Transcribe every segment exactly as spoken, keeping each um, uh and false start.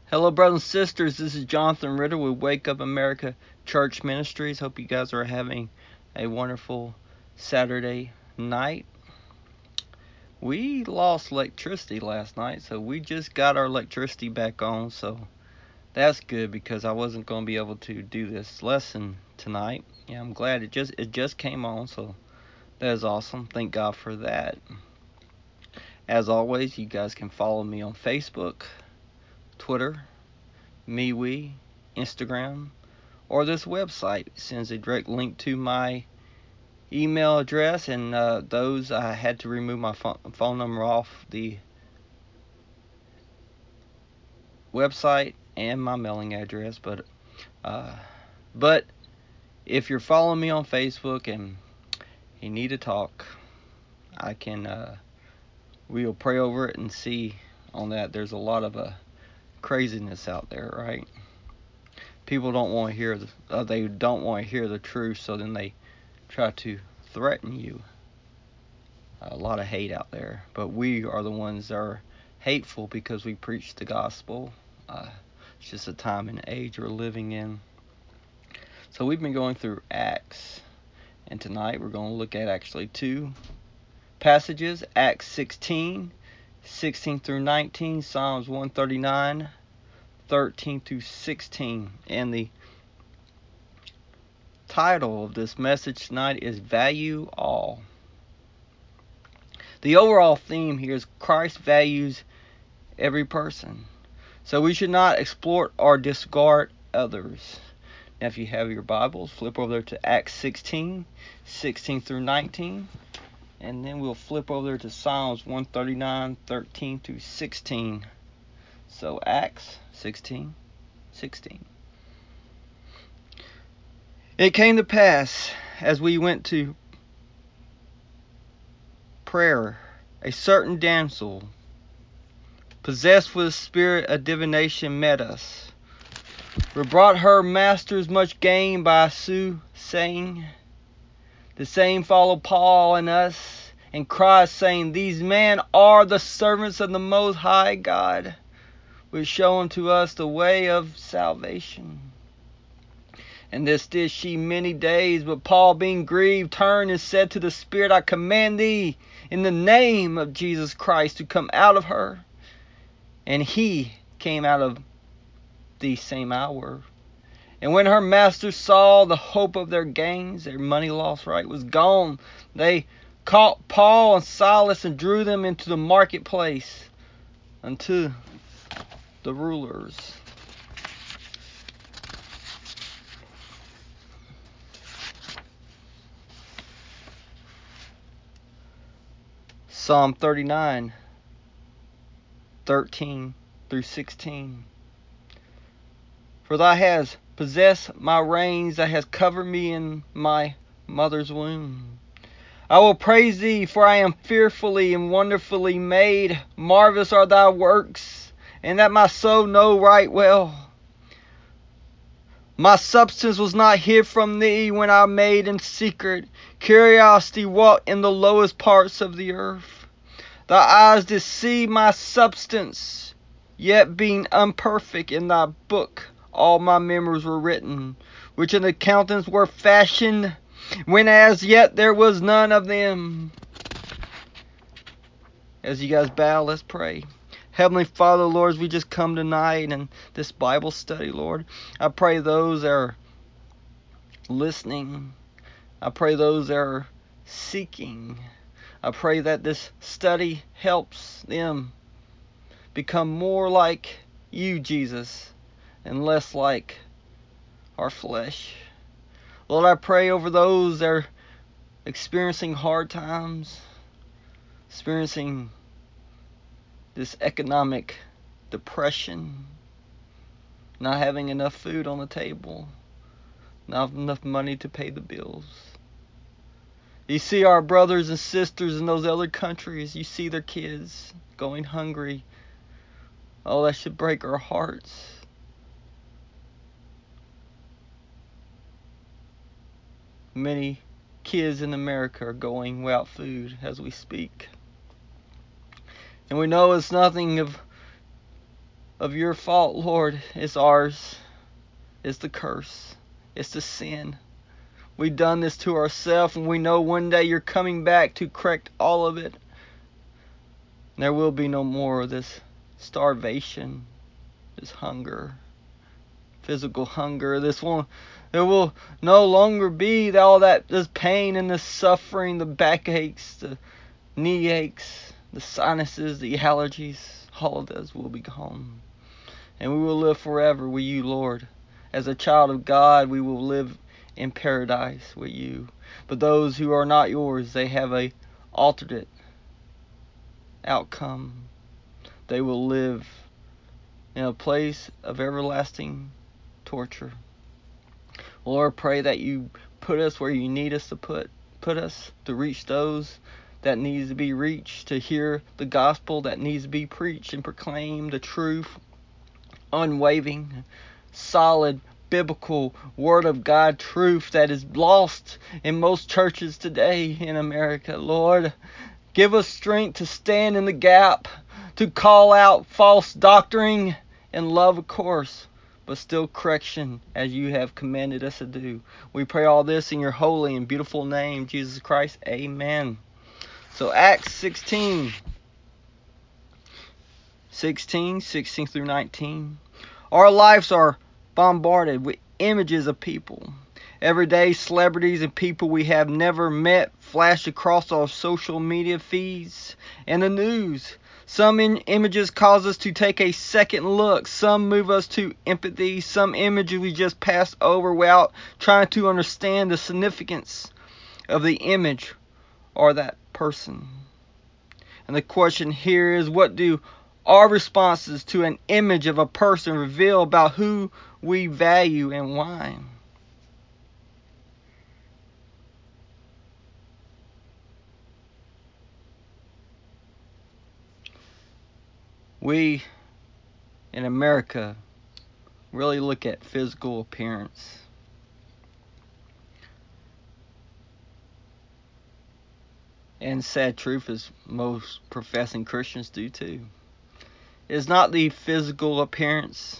Hello, brothers and sisters. This is Jonathan Ritter with Wake Up America Church Ministries. Hope you guys are having a wonderful Saturday night. We lost electricity last night, so we just got our electricity back on. So that's good because I wasn't going to be able to do this lesson tonight. Yeah, I'm glad it just it just came on. So that is awesome. Thank God for that. As always, you guys can follow me on Facebook, Twitter, MeWe, Instagram, or this website. It sends a direct link to my email address, and uh, those I had to remove my phone, phone number off the website and my mailing address. But uh, but if you're following me on Facebook and you need to talk, I can uh, we'll pray over it and see on that. There's a lot of uh, craziness out there, right? People don't want to hear the, uh, they don't want to hear the truth, so then they try to threaten you. A lot of hate out there, but we are the ones that are hateful because we preach the gospel. Uh, it's just a time and age we're living in. So we've been going through Acts, and tonight we're going to look at actually two passages: Acts sixteen, sixteen through nineteen, Psalms one thirty-nine, thirteen through sixteen, and the title of this message tonight is Value All. The overall theme here is Christ values every person. So we should not exploit or discard others. Now if you have your Bibles, flip over there to Acts sixteen, sixteen through nineteen. And then we'll flip over there to Psalms one thirty-nine, thirteen through sixteen. So Acts sixteen, sixteen. It came to pass, as we went to prayer, a certain damsel, possessed with the spirit of divination, met us. We brought her masters much gain by soothsaying. The same followed Paul and us, and cried, saying, These men are the servants of the Most High God, which show unto us the way of salvation. And this did she many days, but Paul, being grieved, turned and said to the Spirit, I command thee, in the name of Jesus Christ, to come out of her. And he came out of the same hour. And when her masters saw the hope of their gains, their money loss, right, was gone, they caught Paul and Silas and drew them into the marketplace unto the rulers. Psalm thirty-nine, thirteen through sixteen. For thou hast possessed my reins, thou hast covered me in my mother's womb. I will praise thee, for I am fearfully and wonderfully made. Marvelous are thy works, and that my soul know right well. My substance was not hid from thee when I made in secret. Curiosity walked in the lowest parts of the earth. Thy eyes did see my substance, yet being unperfect in thy book, all my memories were written, which in the countenance were fashioned, when as yet there was none of them. As you guys bow, let's pray. Heavenly Father, Lord, as we just come tonight in this Bible study, Lord, I pray those that are listening, I pray those that are seeking, I pray that this study helps them become more like you, Jesus, and less like our flesh. Lord, I pray over those that are experiencing hard times, experiencing this economic depression, not having enough food on the table, not enough money to pay the bills. You see our brothers and sisters in those other countries, you see their kids going hungry. Oh, that should break our hearts. Many kids in America are going without food as we speak. And we know it's nothing of of your fault, Lord. It's ours. It's the curse. It's the sin. We've done this to ourselves, and we know one day you're coming back to correct all of it. There will be no more of this starvation, this hunger, physical hunger. This will, there will no longer be all that, this pain and the suffering, the backaches, the knee aches, the sinuses, the allergies. All of those will be gone. And we will live forever with you, Lord. As a child of God, we will live in paradise with you. But those who are not yours, they have a alternate outcome. They will live in a place of everlasting torture. Lord, pray that you put us where you need us to put put us to reach those that needs to be reached, to hear the gospel that needs to be preached and proclaim the truth, unwavering, solid, biblical word of God truth that is lost in most churches today in America. Lord, give us strength to stand in the gap, to call out false doctrine and love, of course, but still correction as you have commanded us to do. We pray all this in your holy and beautiful name, Jesus Christ. Amen. So Acts sixteen, sixteen, sixteen through nineteen. Our lives are bombarded with images of people. Every day, celebrities and people we have never met flash across our social media feeds and the news. Some in- images cause us to take a second look. Some move us to empathy. Some images we just pass over without trying to understand the significance of the image or that person. And the question here is, what do our responses to an image of a person reveal about who we value and why? We in America really look at physical appearance. And sad truth is most professing Christians do too. It's not the physical appearance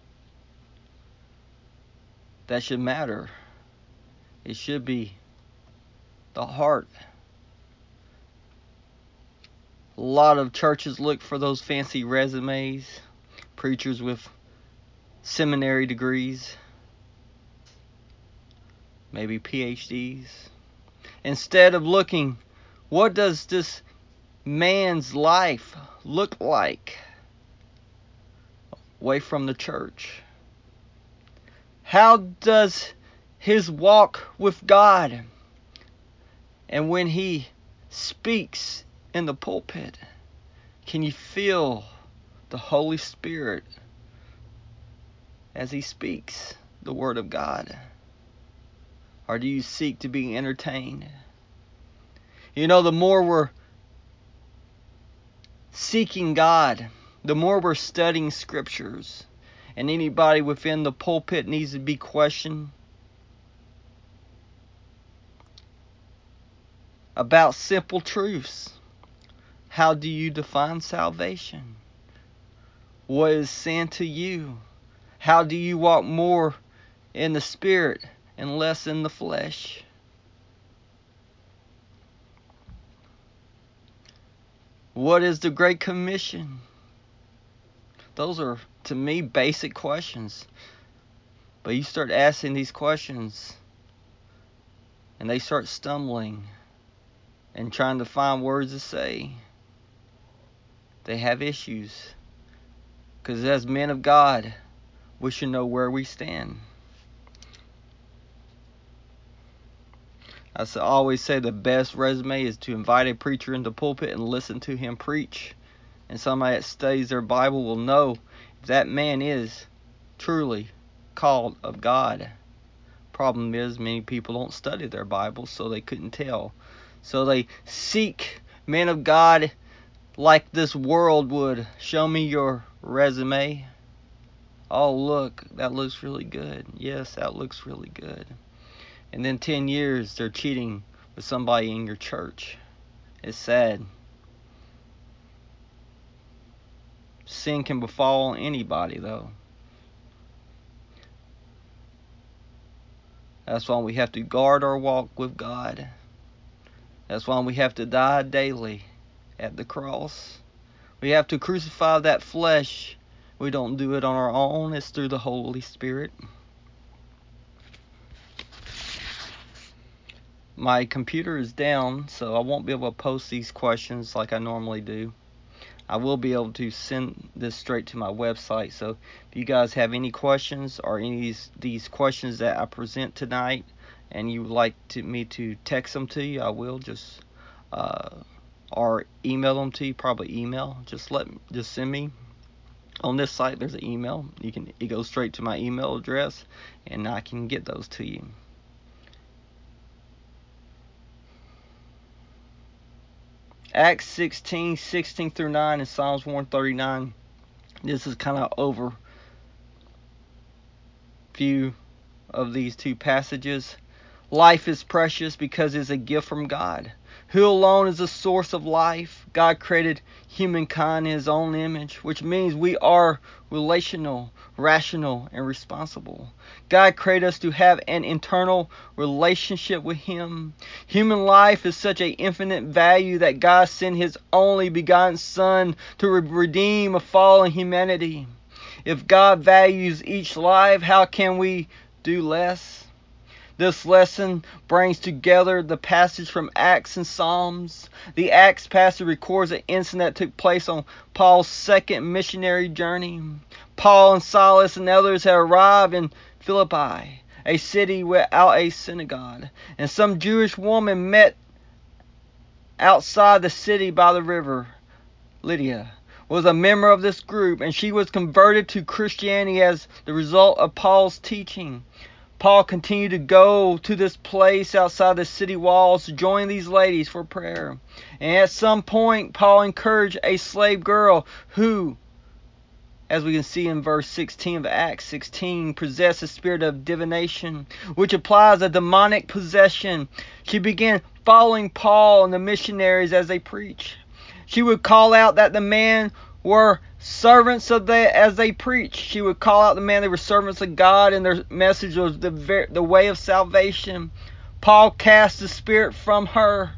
that should matter. It should be the heart. A lot of churches look for those fancy resumes, preachers with seminary degrees, maybe P H Ds, instead of looking, what does this man's life look like away from the church? How does his walk with God, and when he speaks in the pulpit, can you feel the Holy Spirit as he speaks the Word of God? Or do you seek to be entertained? You know, the more we're seeking God, the more we're studying scriptures, and anybody within the pulpit needs to be questioned about simple truths. How do you define salvation? What is sin to you? How do you walk more in the Spirit and less in the flesh? What is the Great Commission? Those are, to me, basic questions. But you start asking these questions, and they start stumbling and trying to find words to say. They have issues. Because as men of God, we should know where we stand. I always say the best resume is to invite a preacher into the pulpit and listen to him preach. And somebody that studies their Bible will know if that man is truly called of God. Problem is, many people don't study their Bible, so they couldn't tell. So they seek men of God like this world would. Show me your resume. Oh, look, that looks really good. Yes, that looks really good. And then ten years, they're cheating with somebody in your church. It's sad. Sin can befall anybody, though. That's why we have to guard our walk with God. That's why we have to die daily at the cross. We have to crucify that flesh. We don't do it on our own. It's through the Holy Spirit. My computer is down, so I won't be able to post these questions like I normally do. I will be able to send this straight to my website. So if you guys have any questions or any of these, these questions that I present tonight and you would like to, me to text them to you, I will. Just uh, or email them to you. Probably email. Just let just send me. On this site there's an email. You can it goes straight to my email address and I can get those to you. Acts sixteen, sixteen through nine, and Psalms one thirty-nine. This is kind of overview of these two passages. Life is precious because it's a gift from God, who alone is the source of life. God created humankind in His own image, which means we are relational, rational, and responsible. God created us to have an internal relationship with Him. Human life is such an infinite value that God sent His only begotten Son to redeem a fallen humanity. If God values each life, how can we do less? This lesson brings together the passage from Acts and Psalms. The Acts passage records an incident that took place on Paul's second missionary journey. Paul and Silas and others had arrived in Philippi, a city without a synagogue, and some Jewish woman met outside the city by the river. Lydia was a member of this group, and she was converted to Christianity as the result of Paul's teaching. Paul continued to go to this place outside the city walls to join these ladies for prayer. And at some point, Paul encouraged a slave girl who, as we can see in verse sixteen of Acts sixteen, possessed a spirit of divination, which implies a demonic possession. She began following Paul and the missionaries as they preached. She would call out that the men were servants of the as they preached. She would call out the man they were servants of God, and their message was the ver- the way of salvation. Paul cast the spirit from her.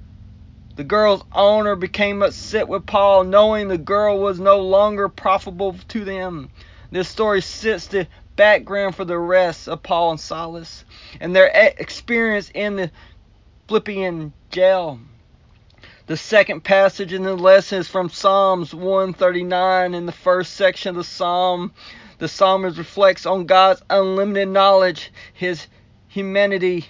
The girl's owner became upset with Paul, knowing the girl was no longer profitable to them. This story sets the background for the rest of Paul and Silas and their experience in the Philippian jail. The second passage in the lesson is from Psalms one thirty-nine. In the first section of the psalm, the psalmist reflects on God's unlimited knowledge, His humanity,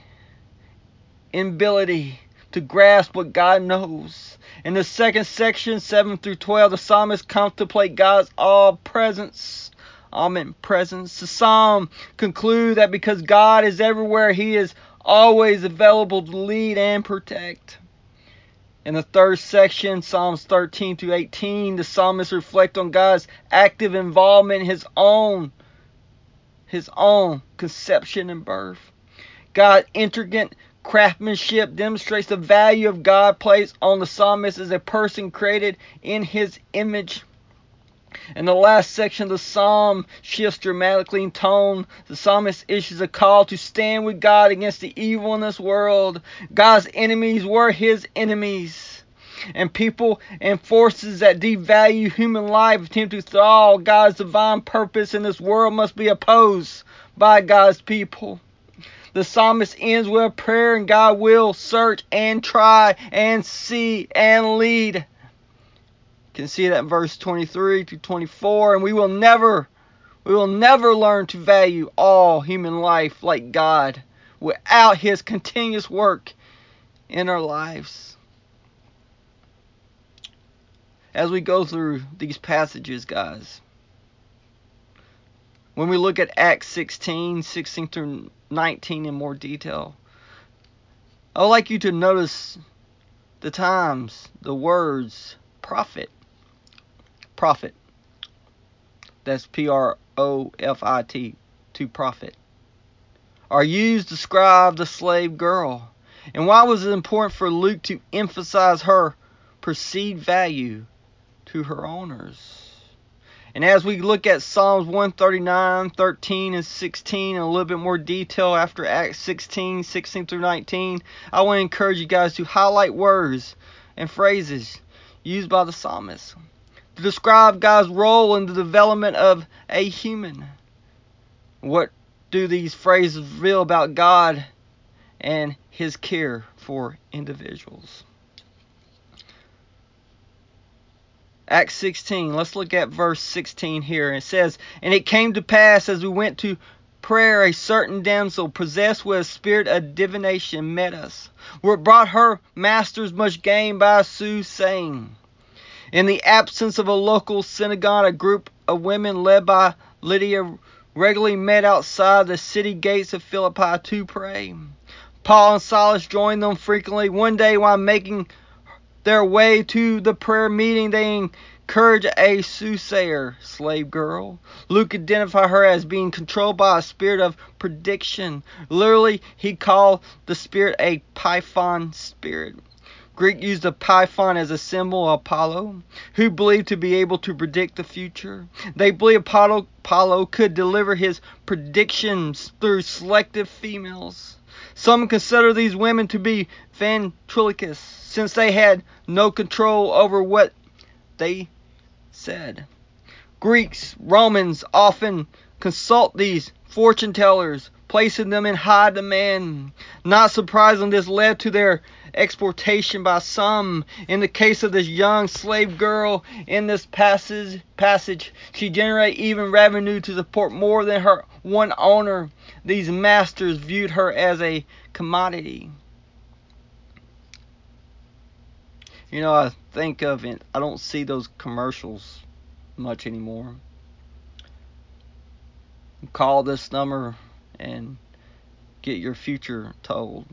inability to grasp what God knows. In the second section, seven through twelve, the psalmist contemplates God's all-presence, omnipresence. The psalm concludes that because God is everywhere, He is always available to lead and protect. In the third section, Psalms thirteen to eighteen, the psalmist reflects on God's active involvement in his own, his own conception and birth. God's intricate craftsmanship demonstrates the value of God placed on the psalmist as a person created in His image. And the last section of the psalm shifts dramatically in tone. The psalmist issues a call to stand with God against the evil in this world. God's enemies were His enemies. And people and forces that devalue human life attempt to throttle God's divine purpose in this world must be opposed by God's people. The psalmist ends with a prayer, and God will search and try and see and lead. You can see that in verse twenty-three to twenty-four, and we will never, we will never learn to value all human life like God without His continuous work in our lives. As we go through these passages, guys, when we look at Acts sixteen, sixteen through nineteen in more detail, I would like you to notice the times, the words, prophet. Prophet. That's P R O F I T, to prophet, are used to describe the slave girl. And why was it important for Luke to emphasize her perceived value to her owners? And as we look at Psalms one thirty-nine, thirteen, and sixteen in a little bit more detail after Acts sixteen, sixteen through nineteen, I want to encourage you guys to highlight words and phrases used by the psalmist to describe God's role in the development of a human. What do these phrases reveal about God and His care for individuals? Acts sixteen, let's look at verse sixteen here. It says, "And it came to pass as we went to prayer, a certain damsel possessed with a spirit of divination met us, where it brought her masters much gain by soothsaying. In the absence of a local synagogue, a group of women led by Lydia regularly met outside the city gates of Philippi to pray. Paul and Silas joined them frequently. One day while making their way to the prayer meeting, they encouraged a soothsayer, slave girl. Luke identified her as being controlled by a spirit of prediction. Literally, he called the spirit a python spirit. Greek used a python as a symbol of Apollo, who believed to be able to predict the future. They believed Apollo, Apollo could deliver his predictions through selective females. Some consider these women to be ventriloquists, since they had no control over what they said. Greeks, Romans often consult these fortune tellers, placing them in high demand. Not surprising, this led to their exploitation by some. In the case of this young slave girl in this passage, passage she generated even revenue to support more than her one owner. These masters viewed her as a commodity. You know, I think of it, I don't see those commercials much anymore. Call this number and get your future told.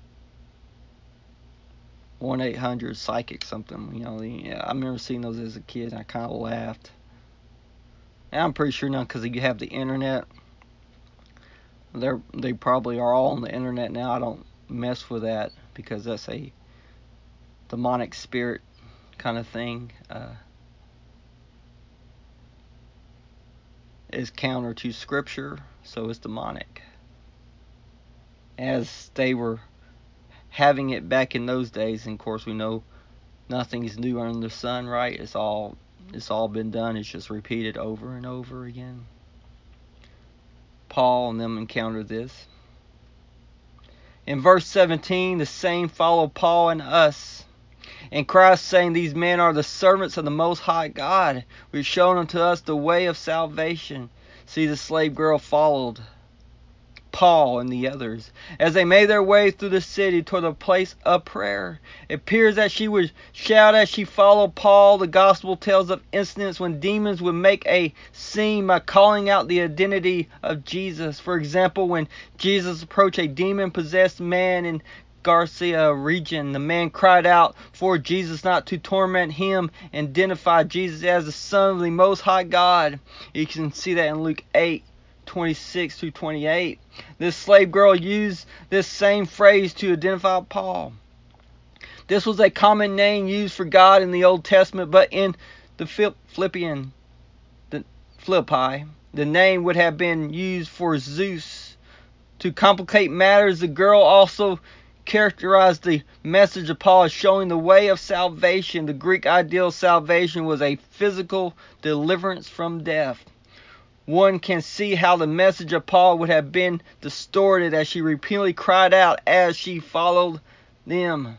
one eight hundred psychic something. You know, yeah, I remember seeing those as a kid and I kind of laughed. And I'm pretty sure now because you have the internet. They're, they probably are all on the internet now. I don't mess with that because that's a demonic spirit kind of thing. Uh, is counter to scripture, so it's demonic. As they were having it back in those days, and of course we know nothing is new under the sun, right? It's all it's all been done. It's just repeated over and over again. Paul and them encountered this. In verse seventeen, the same followed Paul and us. And Christ saying, "These men are the servants of the Most High God, who has shown unto us the way of salvation." See, the slave girl followed Paul and the others as they made their way through the city toward the place of prayer. It appears that she would shout as she followed Paul. The gospel tells of incidents when demons would make a scene by calling out the identity of Jesus. For example, when Jesus approached a demon-possessed man in Garcia region, the man cried out for Jesus not to torment him and identified Jesus as the Son of the Most High God. You can see that in Luke eight, twenty-six through twenty-eight. This slave girl used this same phrase to identify Paul. This was a common name used for God in the Old Testament, but in the Philippian, the Philippi, the name would have been used for Zeus. To complicate matters, the girl also characterized the message of Paul as showing the way of salvation. The Greek ideal of salvation was a physical deliverance from death. One can see how the message of Paul would have been distorted as she repeatedly cried out as she followed them.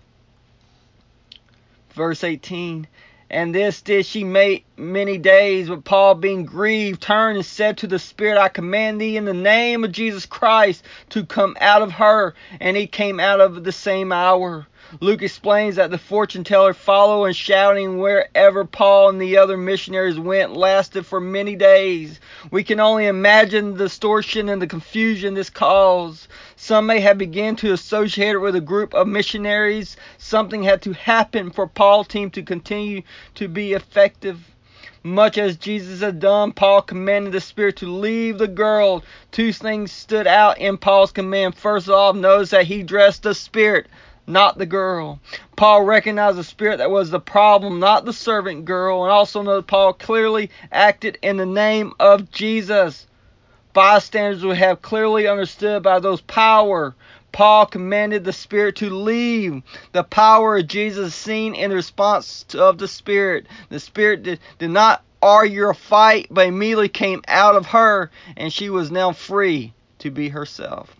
Verse eighteen, "And this did she make many days, but Paul, being grieved, turned and said to the Spirit, I command thee in the name of Jesus Christ to come out of her. And he came out of the same hour." Luke explains that the fortune teller followed and shouting wherever Paul and the other missionaries went lasted for many days. We can only imagine the distortion and the confusion this caused. Some may have begun to associate it with a group of missionaries. Something had to happen for Paul's team to continue to be effective. Much as Jesus had done, Paul commanded the Spirit to leave the girl. Two things stood out in Paul's command. First of all, notice that he addressed the Spirit, not the girl. Paul recognized the spirit that was the problem, not the servant girl, and also noted Paul clearly acted in the name of Jesus. Bystanders would have clearly understood by those power. Paul commanded the spirit to leave. The power of Jesus seen in the response of the spirit. The spirit did, did not argue or fight, but immediately came out of her, and she was now free to be herself.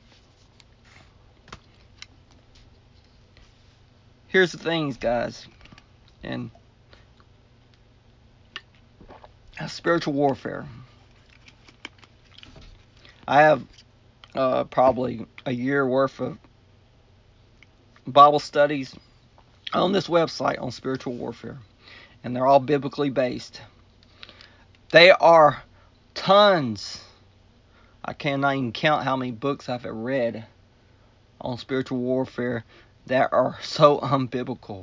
Here's the things, guys, and spiritual warfare. I have uh, probably a year worth of Bible studies on this website on spiritual warfare, and they're all biblically based. They are tons. I cannot even count how many books I've read on spiritual warfare that are so unbiblical.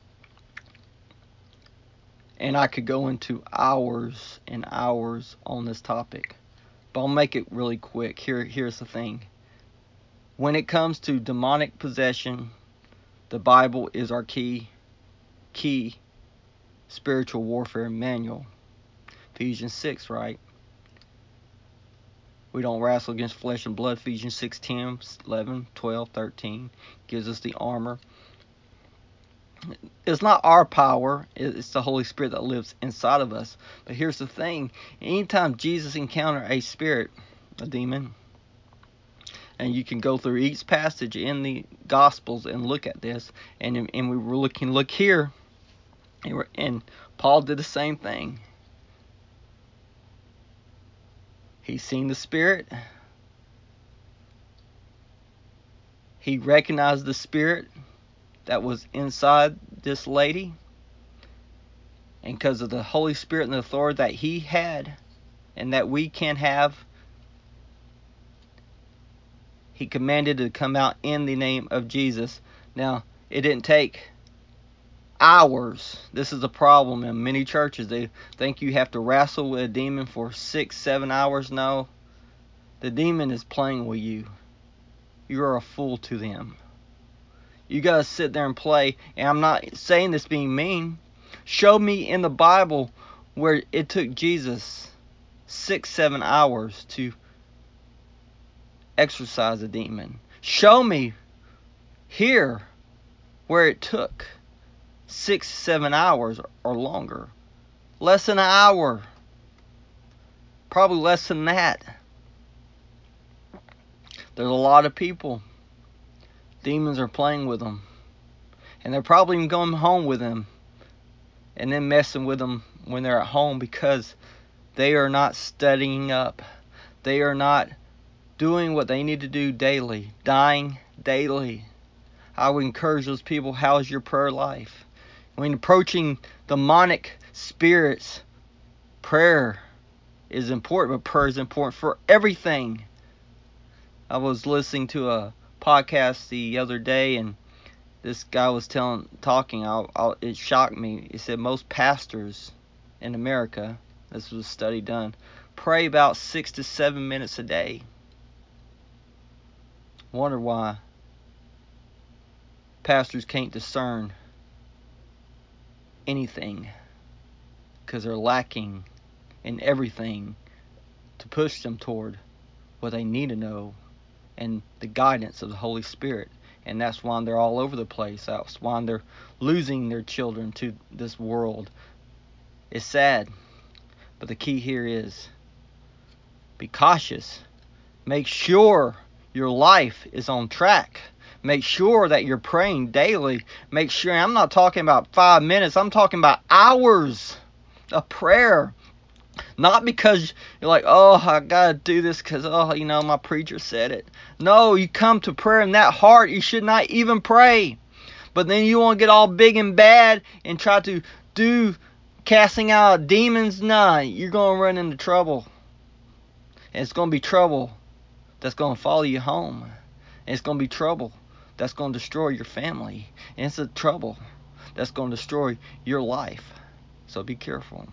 And I could go into hours and hours on this topic. But I'll make it really quick. Here, here's the thing. When it comes to demonic possession, the Bible is our key, key spiritual warfare manual. Ephesians six, right? We don't wrestle against flesh and blood. Ephesians six, ten, eleven, twelve, thirteen gives us the armor. It's not our power. It's the Holy Spirit that lives inside of us. But here's the thing. Anytime Jesus encountered a spirit, a demon, and you can go through each passage in the Gospels and look at this, and, and we were looking, look here, and, and Paul did the same thing. He seen the spirit. He recognized the spirit that was inside this lady. And because of the Holy Spirit and the authority that he had and that we can have, he commanded it to come out in the name of Jesus. Now, it didn't take hours. This is a problem in many churches. They think you have to wrestle with a demon for six, seven hours. No. The demon is playing with you. You are a fool to them. You got to sit there and play. And I'm not saying this being mean. Show me in the Bible where it took Jesus six, seven hours to exorcise a demon. Show me here where it took six, seven hours or longer. Less than an hour. Probably less than that. There's a lot of people. Demons are playing with them. And they're probably even going home with them. And then messing with them when they're at home because they are not studying up. They are not doing what they need to do daily. Dying daily. I would encourage those people, how's your prayer life? When approaching demonic spirits, prayer is important, but prayer is important for everything. I was listening to a podcast the other day, and this guy was telling, talking. I'll, I'll, it shocked me. He said most pastors in America, this was a study done, pray about six to seven minutes a day. Wonder why pastors can't discern anything, because they're lacking in everything to push them toward what they need to know and the guidance of the Holy Spirit. And that's why they're all over the place. That's why they're losing their children to this world. It's sad. But the key here is be cautious. Make sure your life is on track. Make sure that you're praying daily. Make sure, I'm not talking about five minutes. I'm talking about hours of prayer. Not because you're like, oh, I got to do this because, oh, you know, my preacher said it. No, you come to prayer in that heart. You should not even pray. But then you want to get all big and bad and try to do casting out demons. Nah, you're going to run into trouble. And it's going to be trouble that's going to follow you home. And it's going to be trouble that's going to destroy your family. And it's a trouble that's going to destroy your life. So be careful.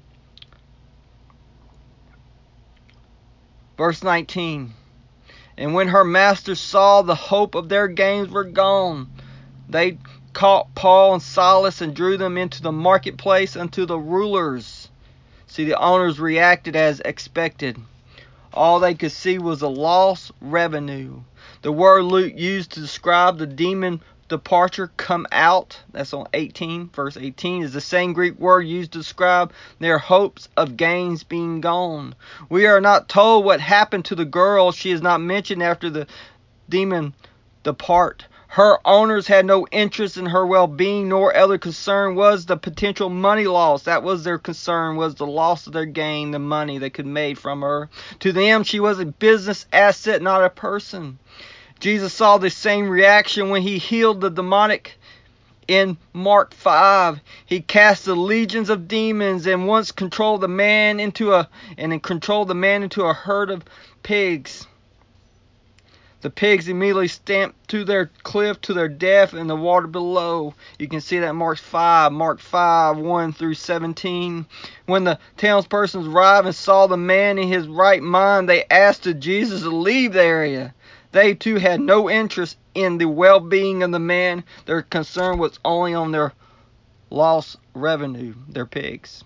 Verse nineteen. And when her masters saw the hope of their gains were gone, They caught Paul and Silas and drew them into the marketplace unto the rulers. See, the owners reacted as expected. All they could see was a lost revenue. The word Luke used to describe the demon departure, come out, that's on eighteen, verse eighteen, is the same Greek word used to describe their hopes of gains being gone. We are not told what happened to the girl. She is not mentioned after the demon depart. Her owners had no interest in her well-being, nor other concern was the potential money loss. That was their concern, was the loss of their gain, the money they could make from her. To them, she was a business asset, not a person. Jesus saw the same reaction when he healed the demonic in Mark five. He cast the legions of demons and once controlled the man into a and controlled the man into a herd of pigs. The pigs immediately stamped to their cliff to their death in the water below. You can see that in Mark five, Mark five, one through seventeen. When the townspersons arrived and saw the man in his right mind, they asked Jesus to leave the area. They too had no interest in the well-being of the man. Their concern was only on their lost revenue, their pigs.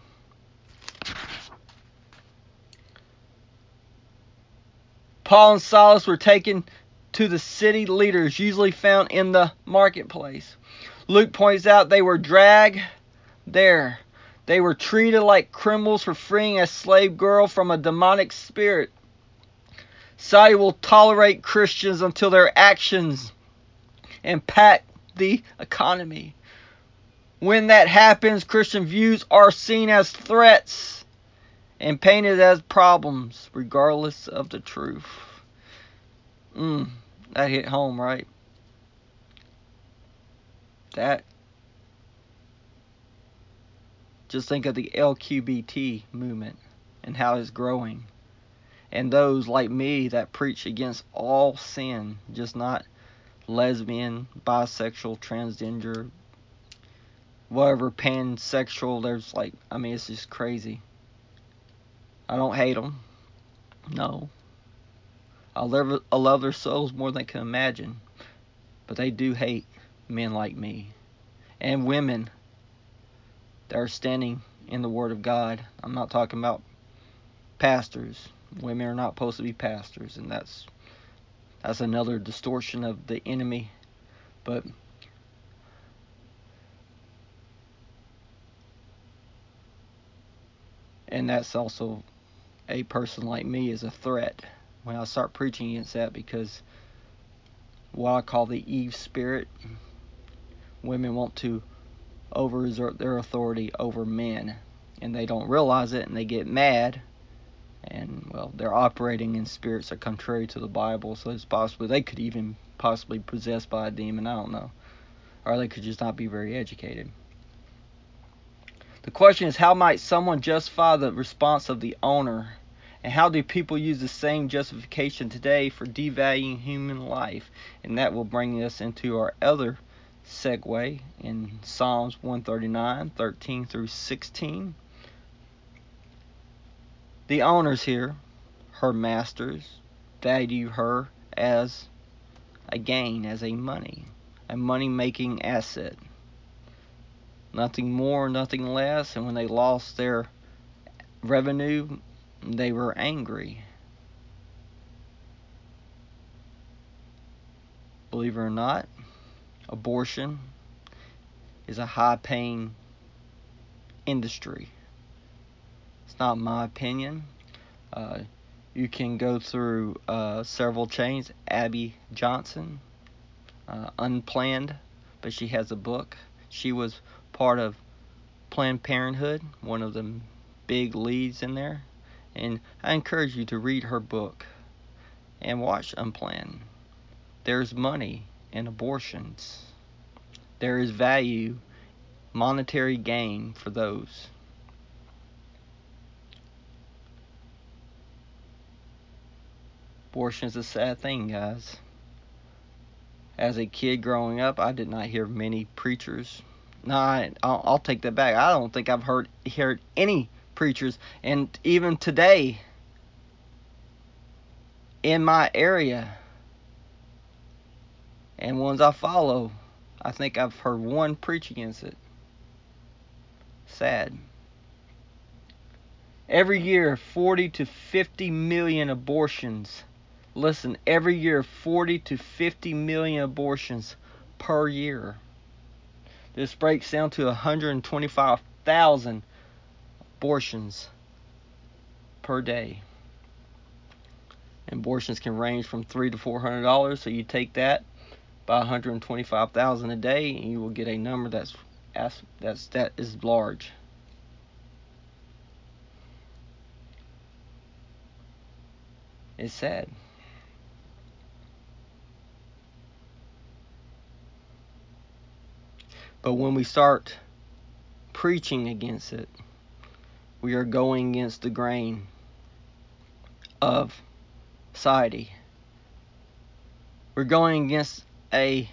Paul and Silas were taken to the city leaders, usually found in the marketplace. Luke points out they were dragged there. They were treated like criminals for freeing a slave girl from a demonic spirit. Society will tolerate Christians until their actions impact the economy. When that happens, Christian views are seen as threats and painted as problems, regardless of the truth. Mm, that hit home, right? That. Just think of the L G B T movement and how it's growing. And those like me that preach against all sin, just not lesbian, bisexual, transgender, whatever, pansexual. There's like, I mean, it's just crazy. I don't hate them. No. I love, I love their souls more than they can imagine. But they do hate men like me. And women that are standing in the Word of God. I'm not talking about pastors. Women are not supposed to be pastors. And that's that's another distortion of the enemy. But and that's also a person like me is a threat when I start preaching against that, because what I call the Eve spirit, women want to overexert their authority over men, and they don't realize it, and they get mad, and well, they're operating in spirits that are contrary to the Bible. So it's possibly they could even possibly be possessed by a demon, I don't know, or they could just not be very educated. The question is, how might someone justify the response of the owner? And how do people use the same justification today for devaluing human life? And that will bring us into our other segue in Psalms one thirty-nine, thirteen through sixteen. The owners here, her masters, value her as a gain, as a money, a money-making asset. Nothing more, nothing less. And when they lost their revenue, they were angry. Believe it or not, abortion is a high-paying industry. It's not my opinion. Uh, you can go through uh, several chains. Abby Johnson, uh, Unplanned, but she has a book. She was part of Planned Parenthood, one of the big leads in there. And I encourage you to read her book and watch Unplanned. There's money in abortions. There is value, monetary gain for those. Abortion is a sad thing, guys. As a kid growing up, I did not hear many preachers. No, I, I'll, I'll take that back. I don't think I've heard heard any preachers. And even today, in my area, and ones I follow, I think I've heard one preach against it. Sad. Every year, forty to fifty million abortions. Listen, every year, forty to fifty million abortions per year. This breaks down to one hundred twenty-five thousand abortions per day. Abortions can range from three to four hundred dollars. So you take that by one hundred twenty-five thousand a day, and you will get a number that's that's that is large. It's sad. But when we start preaching against it, we are going against the grain of society. We're going against a,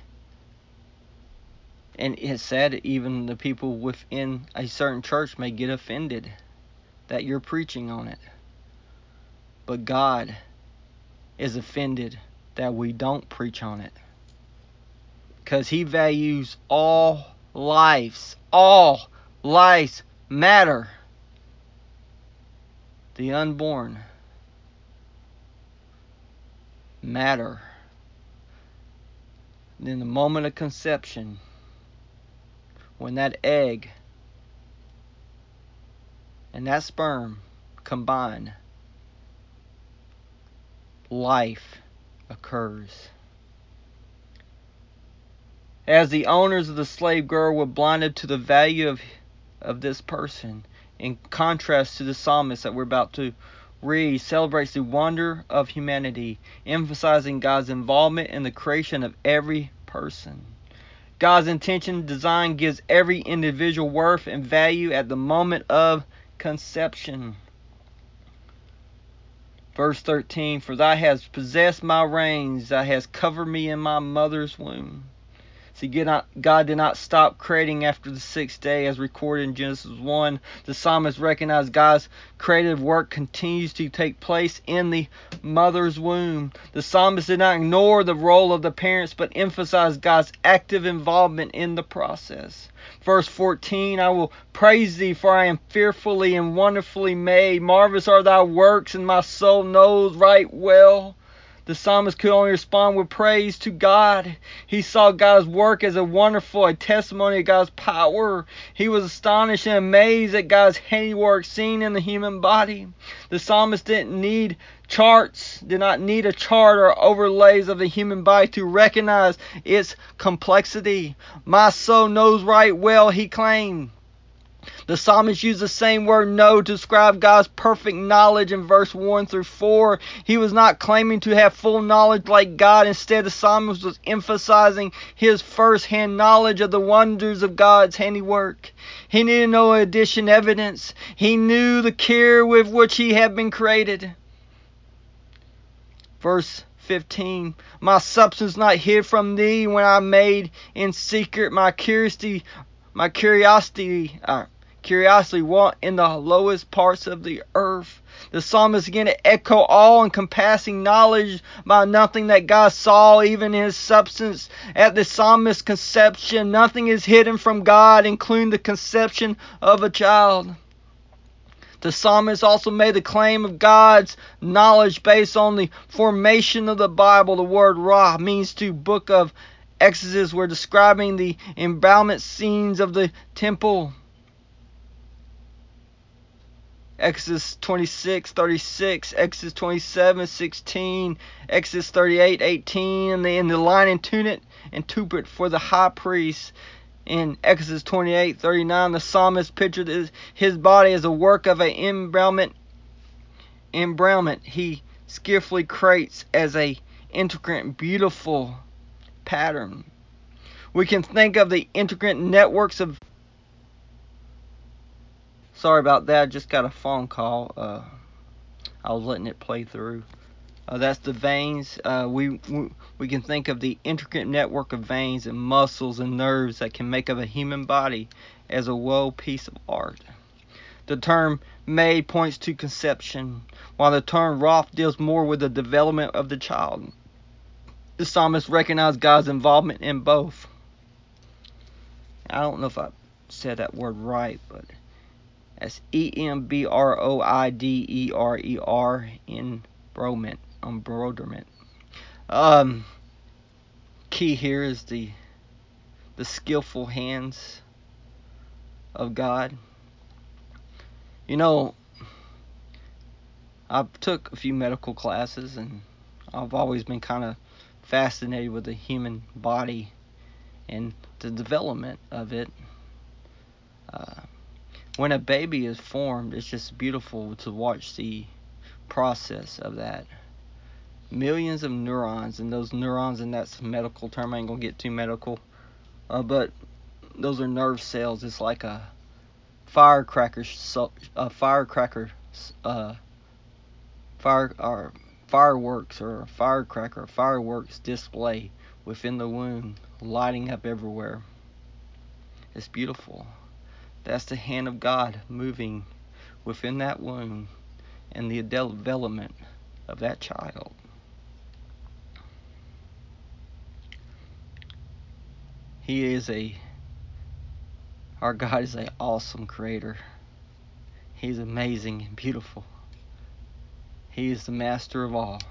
and it's sad that even the people within a certain church may get offended that you're preaching on it. But God is offended that we don't preach on it. Because He values all lives. All lives matter. The unborn matter. In the moment of conception, when that egg and that sperm combine, life occurs. As the owners of the slave girl were blinded to the value of, of this person, in contrast to the psalmist that we're about to read, celebrates the wonder of humanity, emphasizing God's involvement in the creation of every person. God's intention design gives every individual worth and value at the moment of conception. Verse thirteen, for thou hast possessed my reins, thou hast covered me in my mother's womb. See, God did not stop creating after the sixth day as recorded in Genesis one. The psalmist recognized God's creative work continues to take place in the mother's womb. The psalmist did not ignore the role of the parents, but emphasized God's active involvement in the process. Verse fourteen, I will praise thee, for I am fearfully and wonderfully made. Marvelous are thy works, and my soul knows right well. The psalmist could only respond with praise to God. He saw God's work as a wonderful, a testimony of God's power. He was astonished and amazed at God's handiwork seen in the human body. The psalmist didn't need charts, did not need a chart or overlays of the human body to recognize its complexity. My soul knows right well, he claimed. The psalmist used the same word know to describe God's perfect knowledge in verse one through four. He was not claiming to have full knowledge like God. Instead, the psalmist was emphasizing his first-hand knowledge of the wonders of God's handiwork. He needed no addition evidence. He knew the care with which he had been created. Verse fifteen, my substance not hid from thee when I made in secret my curiosity My curiosity, uh, curiosity walked in the lowest parts of the earth. The psalmist began to echo all encompassing knowledge about nothing that God saw, even in his substance. At the psalmist's conception, nothing is hidden from God, including the conception of a child. The psalmist also made the claim of God's knowledge based on the formation of the Bible. The word Ra means to book of Exodus, we're describing the embellishment scenes of the temple. Exodus twenty-six thirty-six, Exodus twenty-seven sixteen, Exodus thirty-eight eighteen, and the, and the lining tunic and tupet for the high priest. In Exodus twenty-eight thirty-nine, the psalmist pictured his, his body as a work of an embellishment. Embellishment he skillfully creates as a intricate, beautiful pattern. We can think of the intricate networks of. Sorry about that. I just got a phone call. Uh, I was letting it play through. Uh, that's the veins. Uh, we, we we can think of the intricate network of veins and muscles and nerves that can make up a human body as a whole piece of art. The term made points to conception, while the term Roth deals more with the development of the child. The psalmist recognized God's involvement in both. I don't know if I said that word right, but that's E M B R O I D E R E R, embroiderment. Embroiderment. Um, key here is the the skillful hands of God. You know, I took a few medical classes, and I've always been kind of fascinated with the human body and the development of it. Uh, when a baby is formed, it's just beautiful to watch the process of that. Millions of neurons, and those neurons, and that's a medical term, I ain't gonna get too medical, uh, but those are nerve cells. It's like a firecracker, a firecracker, uh, fire or fireworks or a firecracker, fireworks display within the womb, lighting up everywhere. It's beautiful. That's the hand of God moving within that womb and the development of that child. He is a, our God is an awesome creator. He's amazing and beautiful. He is the master of all.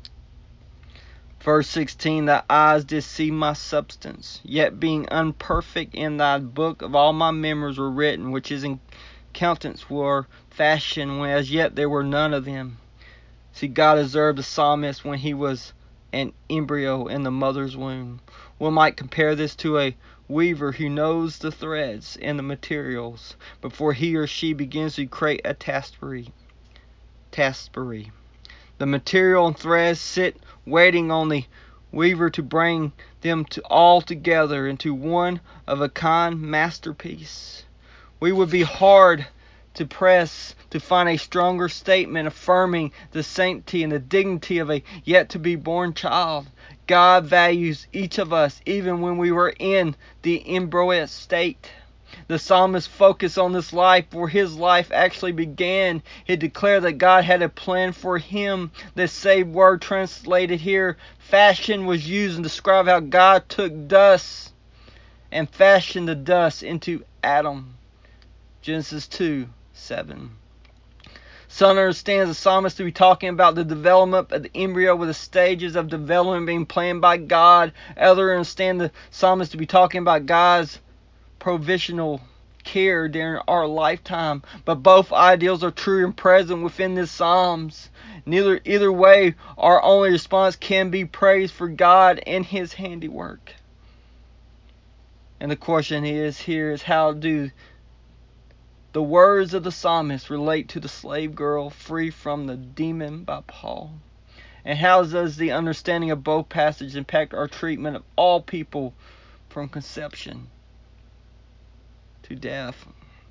Verse sixteen, thy eyes did see my substance, yet being unperfect in thy book of all my memories were written, which is in countenance were fashioned, when as yet there were none of them. See, God observed the psalmist when he was an embryo in the mother's womb. One might compare this to a weaver who knows the threads and the materials before he or she begins to create a tapestry. Tapestry. The material and threads sit waiting on the weaver to bring them to all together into one of a kind masterpiece. We would be hard to press to find a stronger statement affirming the sanctity and the dignity of a yet to be born child. God values each of us even when we were in the embryo state. The psalmist focused on this life where his life actually began. He declared that God had a plan for him. The same word translated here, fashion, was used to describe how God took dust and fashioned the dust into Adam. Genesis two seven. Some understands the psalmist to be talking about the development of the embryo with the stages of development being planned by God. Others understand the psalmist to be talking about God's provisional care during our lifetime. But both ideals are true and present within the Psalms. Neither either way, our only response can be praise for God and His handiwork. And the question is here is, how do the words of the psalmist relate to the slave girl free from the demon by Paul? And how does the understanding of both passages impact our treatment of all people from conception to death?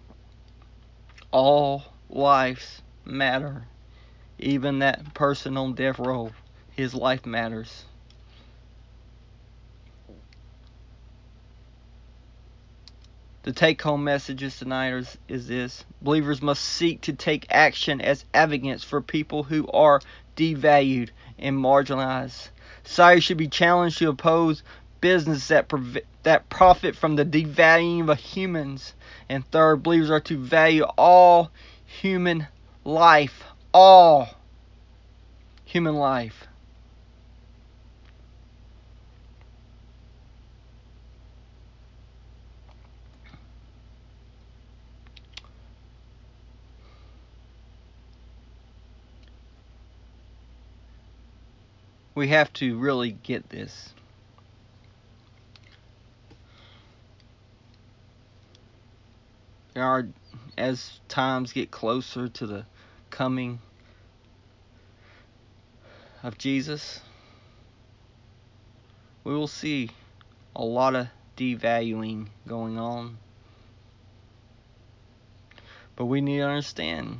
All lives matter. Even that person on death row, his life matters. The take-home messages tonight is, is this. Believers must seek to take action as advocates for people who are devalued and marginalized. Society should be challenged to oppose business that prov- that profit from the devaluing of humans. And third, believers are to value all human life. All human life. We have to really get this. There are, as times get closer to the coming of Jesus, we will see a lot of devaluing going on. But we need to understand,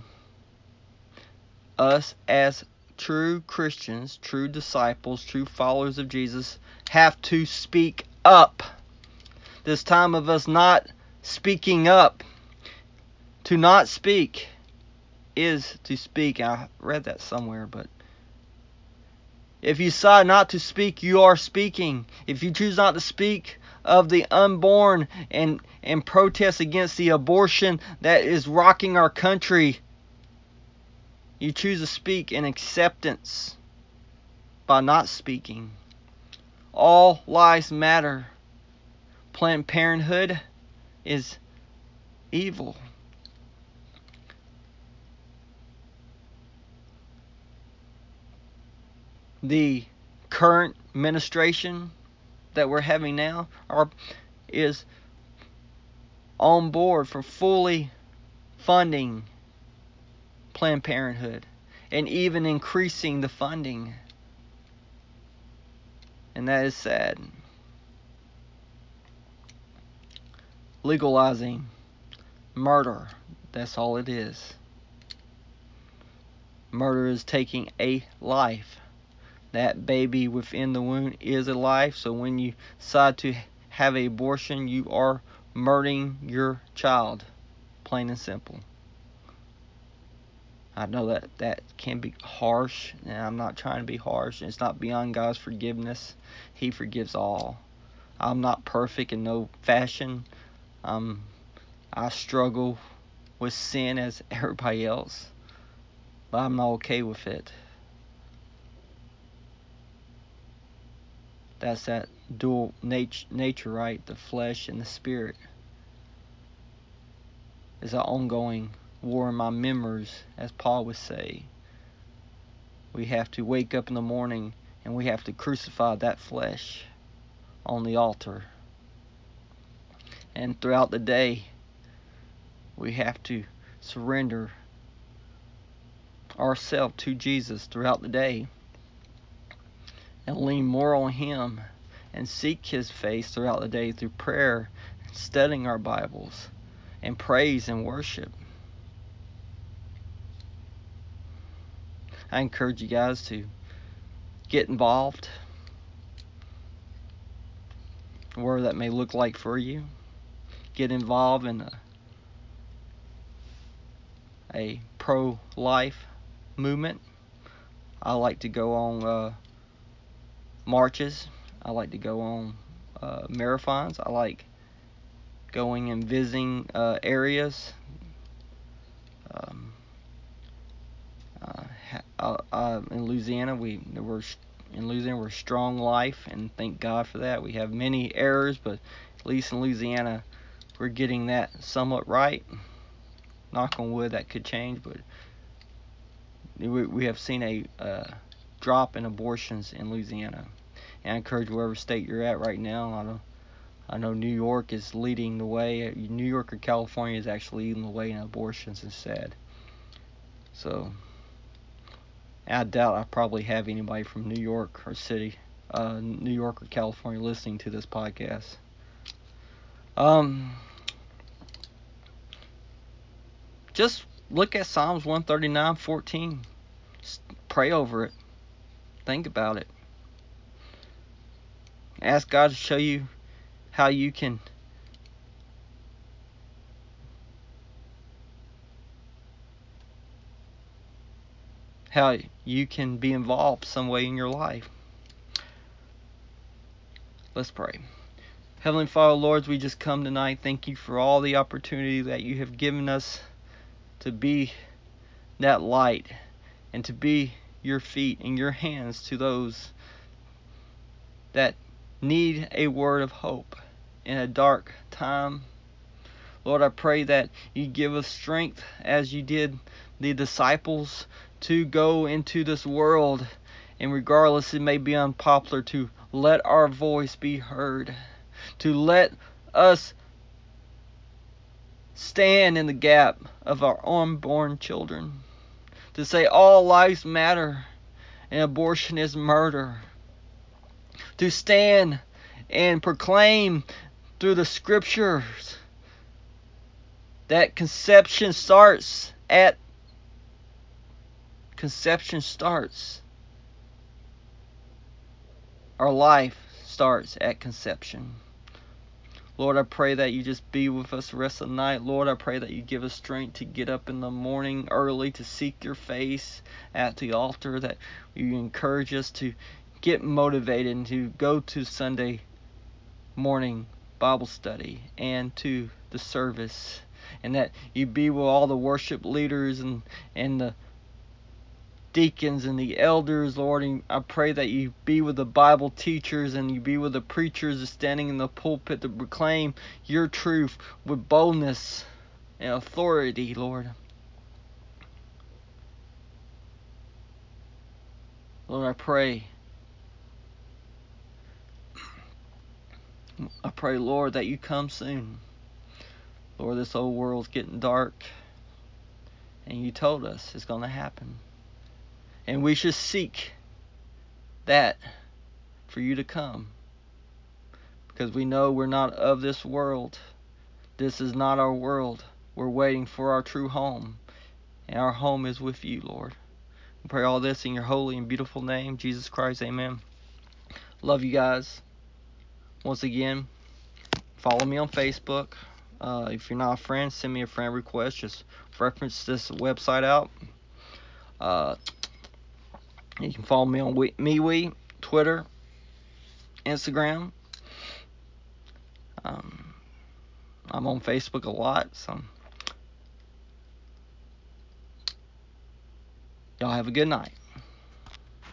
us as true Christians, true disciples, true followers of Jesus, have to speak up. This time of us not speaking up, to not speak, is to speak. I read that somewhere, but if you decide not to speak, you are speaking. If you choose not to speak, of the unborn and, and protest against the abortion that is rocking our country. You choose to speak in acceptance by not speaking. All lives matter. Planned Parenthood is evil. The current administration that we're having now are, is on board for fully funding Planned Parenthood and even increasing the funding. And that is sad. Legalizing murder. That's all it is. Murder is taking a life. That baby within the womb is a life. So when you decide to have an abortion, you are murdering your child. Plain and simple. I know that that can be harsh, and I'm not trying to be harsh. It's not beyond God's forgiveness. He forgives all. I'm not perfect in no fashion. Um, I struggle with sin as everybody else, but I'm not okay with it. That's that dual nat- nature, right? The flesh and the spirit. It's an ongoing war in my members, as Paul would say. We have to wake up in the morning and we have to crucify that flesh on the altar. And throughout the day, we have to surrender ourselves to Jesus throughout the day and lean more on Him and seek His face throughout the day through prayer, studying our Bibles, and praise and worship. I encourage you guys to get involved, whatever that may look like for you. Get involved in a, a pro-life movement. I like to go on uh, marches. I like to go on uh, marathons. I like going and visiting uh, areas. Um, uh, uh, in Louisiana, we we're in Louisiana we're strong life, and thank God for that. We have many errors, but at least in Louisiana, we're getting that somewhat right. Knock on wood, that could change, but we, we have seen a uh, drop in abortions in Louisiana. And I encourage wherever state you're at right now. I know, I know New York is leading the way. New York or California is actually leading the way in abortions. It's sad. So I doubt I probably have anybody from New York or city, uh, New York or California listening to this podcast. Um, just look at Psalms one thirty-nine fourteen. Just pray over it. Think about it. Ask God to show you how you can how you can be involved some way in your life. Let's pray. Heavenly Father, Lord, we just come tonight. Thank you for all the opportunity that you have given us to be that light and to be your feet and your hands to those that need a word of hope in a dark time. Lord, I pray that you give us strength as you did the disciples to go into this world, and regardless it may be unpopular, to let our voice be heard, to let us stand in the gap of our unborn children, to say all lives matter and abortion is murder, to stand and proclaim through the scriptures that conception starts at conception starts. Our life starts at conception. Lord, I pray that you just be with us the rest of the night. Lord, I pray that you give us strength to get up in the morning early to seek your face at the altar, that you encourage us to get motivated and to go to Sunday morning Bible study and to the service, and that you be with all the worship leaders and, and the deacons and the elders, Lord. And I pray that you be with the Bible teachers and you be with the preachers standing in the pulpit to proclaim your truth with boldness and authority, Lord. Lord, I pray, I pray, Lord, that you come soon. Lord, this old world's getting dark, and you told us it's going to happen. And we should seek that for you to come, because we know we're not of this world. This is not our world. We're waiting for our true home, and our home is with you, Lord. We pray all this in your holy and beautiful name, Jesus Christ. Amen. Love you guys. Once again, follow me on Facebook. Uh, if you're not a friend, send me a friend request. Just reference this website out. Uh, you can follow me on MeWe, Twitter, Instagram. Um, I'm on Facebook a lot, so y'all have a good night.